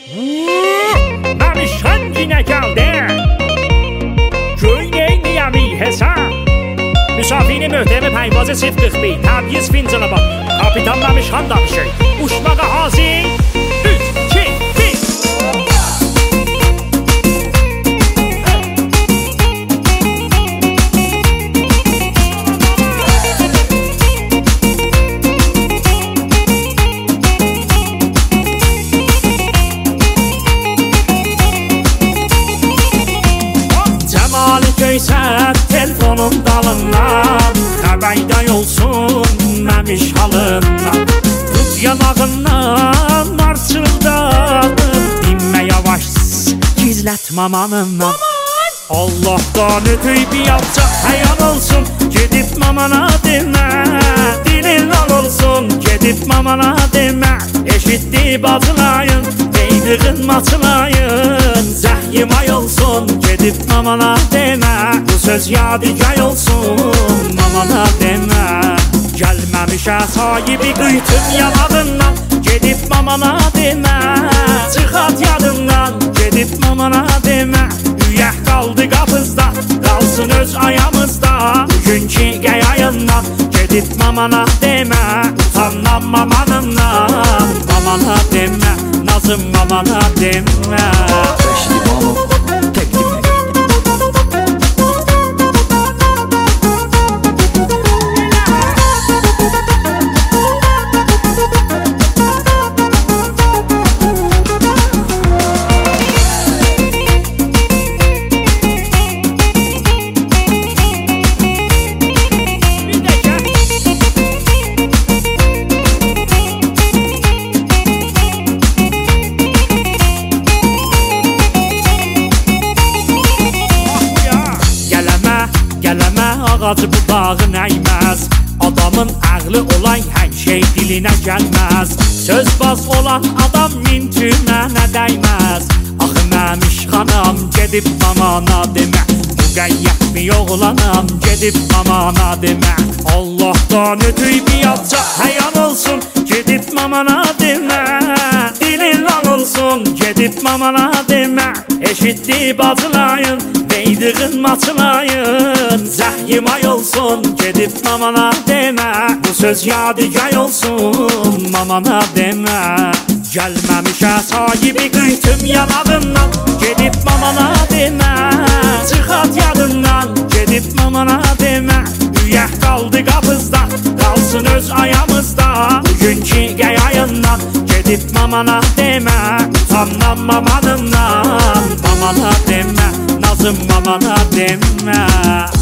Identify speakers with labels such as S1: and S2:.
S1: Məmişən yine gəldi. Göy neyniyəmi hesab. Müsafini möhtəmi pəyvazı 041 təbyiz fincanı bak. Kapitan Məmişən danışır. Uçmağa hazır. 3, 2, 1. Göysət telefonun dalından xəbərdə olsun məmiş halından. Tut yanağından marçıldanım. Dinmə yavaş gizlət mamanından. Allah'tan ötüy bir yapacaq həyan olsun. Gedib mamana demə. Dilin al olsun. Gedib mamana demə. Eşitdi bacılayın. Deydiğin maçılayın. Zəhyim ay olsun. Gedib mamana demə. Bu söz yadigar olsun. Mamana demə. Gəlməmişə sahibi qıytım yanağından. Gedib mamana demə. Çıxat yadından. Gedib mamana demə. Üyək qaldı qapızda. Qalsın öz ayamızda. Bugünkü qəyayından. Gedib mamana demə. Utanmam mamanından. Mamana demə. Nazım mamana demə.
S2: Beşli mamam tek dinle.
S1: Ağacı budağın əyməz. Adamın ağlı olan hər şey dilinə gəlməz. Sözbaz olan adam min tümənə dəyməz. Axı Məmiş xanam gedib mamana demə. Müqəyyət bir oğlanam gedib mamana demə. Allah'tan ötüy bir yapacaq həyan olsun. Gedib mamana demə. Dilin lan olsun. Gedib mamana demə. Eşitdi bacılayın. Deydiğin maçılayın. Zəhyim ay olsun. Gedib mamana demə. Bu söz yadigar olsun. Mamana demə. Gəlməmişə sahibi qıytım yanağından. Gedib mamana demə. Çıxat yadından. Gedib mamana demə. Üyək qaldı qapızda. Qalsın öz ayamızda. Bugünkü qəyayından. Gedib mamana demə. Utanmam mamanından. Mamana demə. Nazım mamana demə.